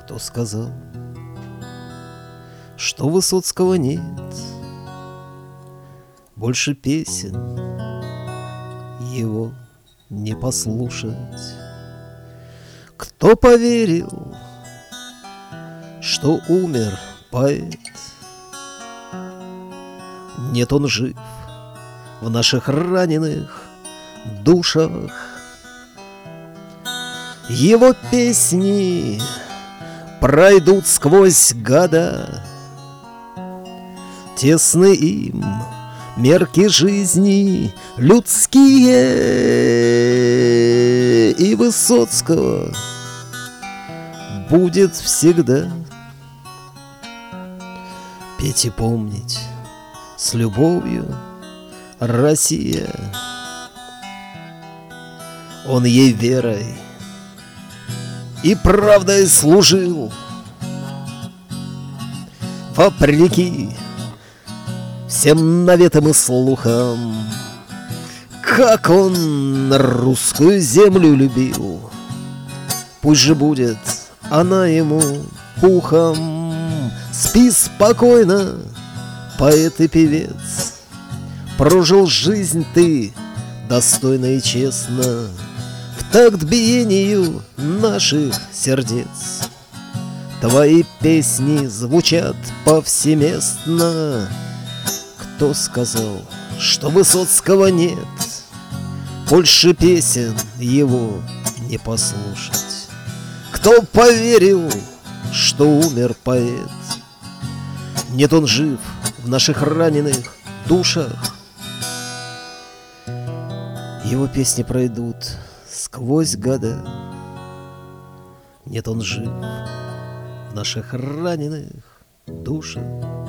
Кто сказал, что Высоцкого нет? Больше песен его не послушать. Кто поверил, что умер поэт? Нет, он жив в наших раненых душах. Его песни пройдут сквозь года, тесны им мерки жизни людские, и Высоцкого будет всегда петь и помнить с любовью Россия. Он ей верой и правдой служил, вопреки всем наветам и слухам. Как он русскую землю любил, пусть же будет она ему пухом. Спи спокойно, поэт и певец, прожил жизнь ты достойно и честно, в такт биению наших сердец. Твои песни звучат повсеместно. Кто сказал, что Высоцкого нет? Больше песен его не послушать. Кто поверил, что умер поэт? Нет, он жив в наших раненых душах. Его песни пройдут сквозь года. Нет, он жив в наших раненых душах.